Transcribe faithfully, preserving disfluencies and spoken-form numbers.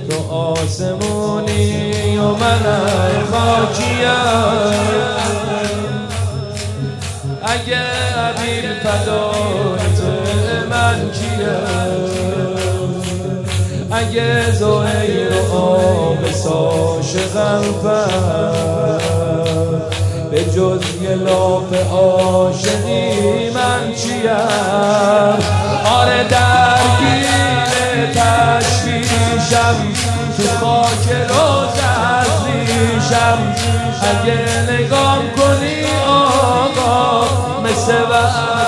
تو آسمونی و من خاکیم. اگه عبیر فدای تو من کیم؟ اگه زهیر و آبس عاشقم پر، به جز یه لاف عاشقی من چیم؟ آره درگیر تشویشم، تو خاک روزت ریشم. اگه نگام کنی آقا مثل